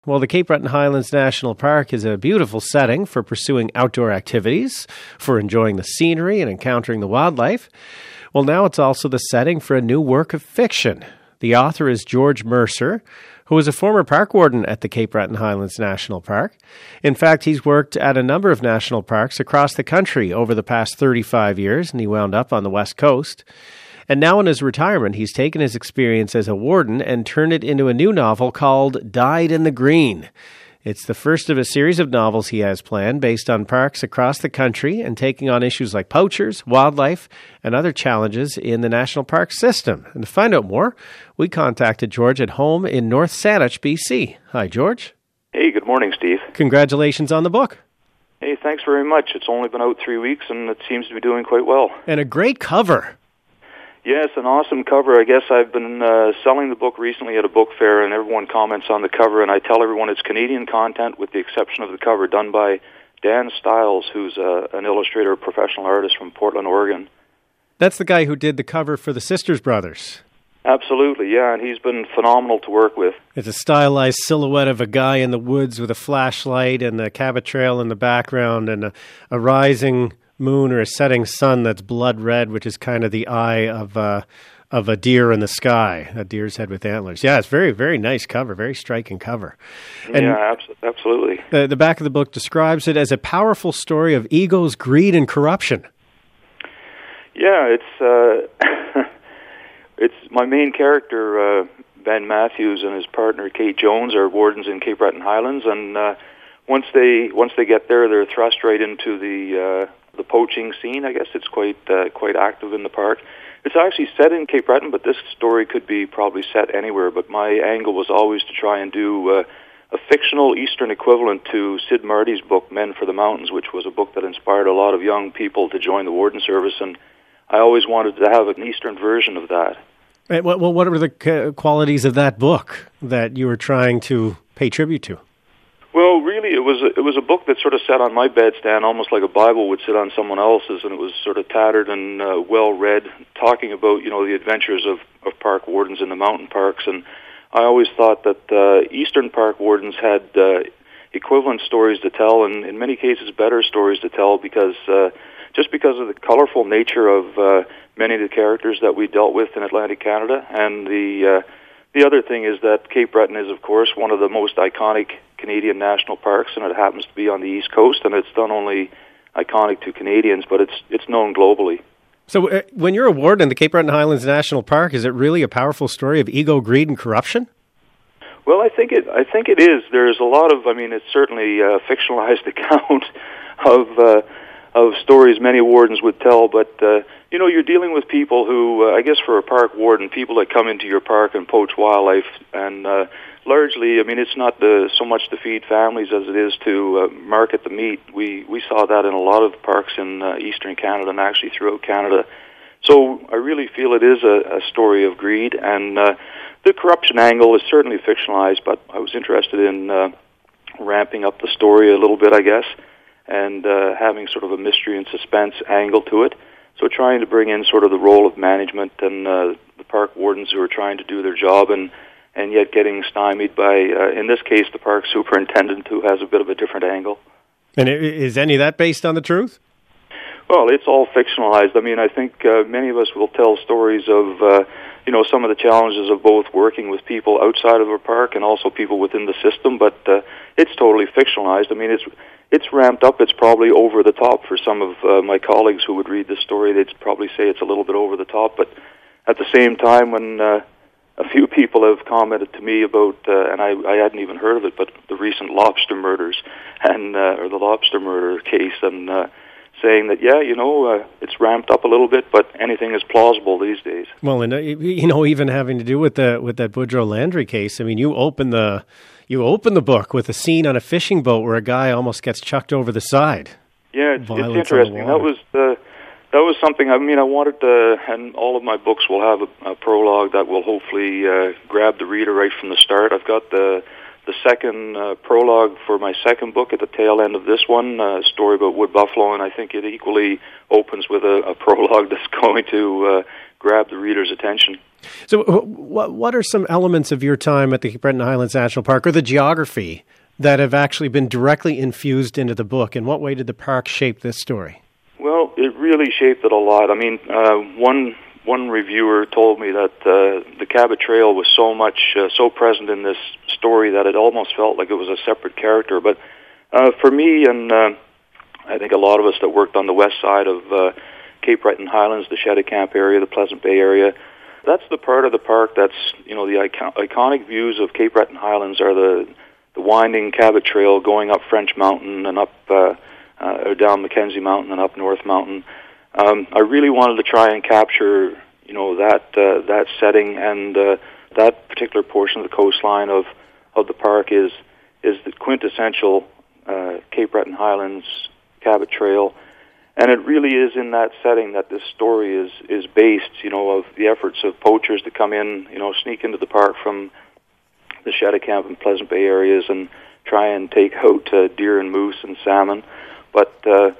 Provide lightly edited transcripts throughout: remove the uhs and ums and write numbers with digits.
Well, the Cape Breton Highlands National Park is a beautiful setting for pursuing outdoor activities, for enjoying the scenery and encountering the wildlife. Well, now it's also the setting for a new work of fiction. The author is George Mercer, who was a former park warden at the Cape Breton Highlands National Park. In fact, he's worked at a number of national parks across the country over the past 35 years, and he wound up on the West Coast. And now in his retirement, he's taken his experience as a warden and turned it into a new novel called Dyed in the Green. It's the first of a series of novels he has planned based on parks across the country and taking on issues like poachers, wildlife, and other challenges in the national park system. And to find out more, we contacted George at home in North Saanich, BC. Hi, George. Hey, good morning, Steve. Congratulations on the book. Hey, thanks very much. It's only been out 3 weeks, and it seems to be doing quite well. And a great cover. Yes, an awesome cover. I guess I've been selling the book recently at a book fair, and everyone comments on the cover, and I tell everyone it's Canadian content with the exception of the cover done by Dan Stiles, who's an illustrator, professional artist from Portland, Oregon. That's the guy who did the cover for the Sisters Brothers. Absolutely, yeah, and he's been phenomenal to work with. It's a stylized silhouette of a guy in the woods with a flashlight and the Cabot Trail in the background and a rising moon or a setting sun that's blood red, which is kind of the eye of a deer in the sky, a deer's head with antlers. Yeah, it's very, very nice cover, very striking cover. And yeah, absolutely. The back of the book describes it as a powerful story of egos, greed, and corruption. Yeah, it's my main character, Ben Matthews, and his partner Kate Jones are wardens in Cape Breton Highlands, and once they get there, they're thrust right into the poaching scene. I guess it's quite active in the park. It's actually set in Cape Breton, but this story could be probably set anywhere. But my angle was always to try and do a fictional Eastern equivalent to Sid Marty's book, Men for the Mountains, which was a book that inspired a lot of young people to join the warden service, and I always wanted to have an Eastern version of that. Right, well, what are the qualities of that book that you were trying to pay tribute to? Well, really, it was a book that sort of sat on my bedstand, almost like a Bible would sit on someone else's, and it was sort of tattered and well read, talking about the adventures of park wardens in the mountain parks. And I always thought that Eastern park wardens had equivalent stories to tell, and in many cases better stories to tell, because just because of the colorful nature of many of the characters that we dealt with in Atlantic Canada, and the other thing is that Cape Breton is, of course, one of the most iconic Canadian national parks, and it happens to be on the East Coast, and it's not only iconic to Canadians, but it's known globally. So when you're a warden in the Cape Breton Highlands National Park, is it really a powerful story of ego, greed, and corruption? Well, I think it is. There's a lot of, it's certainly a fictionalized account of stories many wardens would tell, but you're dealing with people who, I guess for a park warden, people that come into your park and poach wildlife, and largely, it's not so much to feed families as it is to market the meat. We saw that in a lot of parks in Eastern Canada and actually throughout Canada. So I really feel it is a story of greed, and the corruption angle is certainly fictionalized, but I was interested in ramping up the story a little bit, I guess, and having sort of a mystery and suspense angle to it. So trying to bring in sort of the role of management and the park wardens who are trying to do their job and yet getting stymied by, in this case, the park superintendent, who has a bit of a different angle. And is any of that based on the truth? Well, it's all fictionalized. I think many of us will tell stories of, some of the challenges of both working with people outside of a park and also people within the system, but it's totally fictionalized. It's ramped up. It's probably over the top for some of my colleagues who would read this story. They'd probably say it's a little bit over the top, but at the same time, when a few people have commented to me about, and I hadn't even heard of it, but the recent lobster murders and or the lobster murder case, and saying that it's ramped up a little bit, but anything is plausible these days. Well, and even having to do with that Boudreaux Landry case, you open the book with a scene on a fishing boat where a guy almost gets chucked over the side. Yeah, it's interesting. That was something. I wanted to, and all of my books will have a prologue that will hopefully grab the reader right from the start. I've got the second prologue for my second book at the tail end of this one, a story about wood buffalo, and I think it equally opens with a prologue that's going to grab the reader's attention. So what are some elements of your time at the Cape Breton Highlands National Park, or the geography, that have actually been directly infused into the book? In what way did the park shape this story? Well, it really shaped it a lot. I mean, one reviewer told me that the Cabot Trail was so present in this story that it almost felt like it was a separate character. But for me, and I think a lot of us that worked on the west side of Cape Breton Highlands, the Cheticamp area, the Pleasant Bay area, that's the part of the park that's, the iconic views of Cape Breton Highlands are the winding Cabot Trail going up French Mountain and up or down Mackenzie Mountain and up North Mountain. I really wanted to try and capture, that setting, and that particular portion of the coastline of the park is the quintessential Cape Breton Highlands Cabot Trail. And it really is in that setting that this story is based, of the efforts of poachers to come in, sneak into the park from the Cheticamp and Pleasant Bay areas and try and take out deer and moose and salmon. But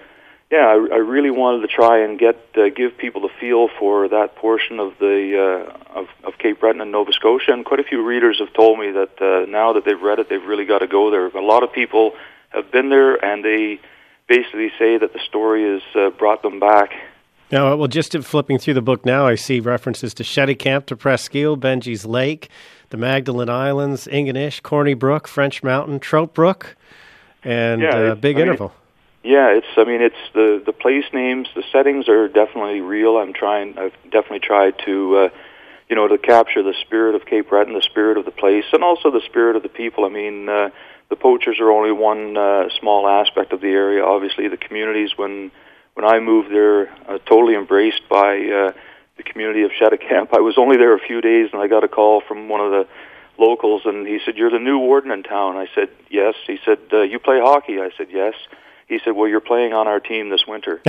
I really wanted to try and give people a feel for that portion of the of Cape Breton and Nova Scotia. And quite a few readers have told me that now that they've read it, they've really got to go there. A lot of people have been there, and they basically say that the story has brought them back. Now, well, just flipping through the book now, I see references to Cheticamp, to Presqu'île, Benji's Lake, the Magdalen Islands, Ingonish, Corny Brook, French Mountain, Trout Brook, and Big Interval. It's the place names, the settings are definitely real. I've definitely tried to to capture the spirit of Cape Breton, the spirit of the place, and also the spirit of the people. I mean, the poachers are only one small aspect of the area. Obviously, the communities, when I moved there, totally embraced by the community of Cheticamp. I was only there a few days, and I got a call from one of the locals, and he said, "You're the new warden in town." I said, "Yes." He said, "You play hockey?" I said, "Yes." He said, "Well, you're playing on our team this winter."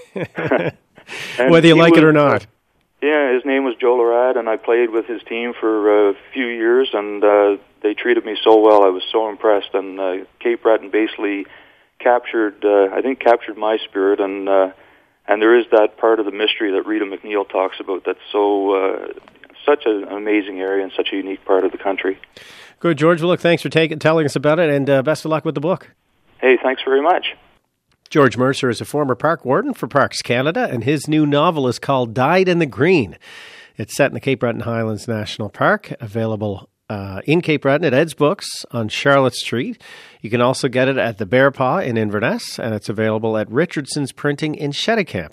Whether you like it or not. Yeah, his name was Joe Larad, and I played with his team for a few years, and they treated me so well. I was so impressed, and Cape Breton basically captured my spirit, and there is that part of the mystery that Rita McNeil talks about that's such an amazing area and such a unique part of the country. Good, George. Well, look, thanks for telling us about it, and best of luck with the book. Hey, thanks very much. George Mercer is a former park warden for Parks Canada, and his new novel is called Dyed in the Green. It's set in the Cape Breton Highlands National Park, available in Cape Breton at Ed's Books on Charlotte Street. You can also get it at the Bear Paw in Inverness, and it's available at Richardson's Printing in Cheticamp.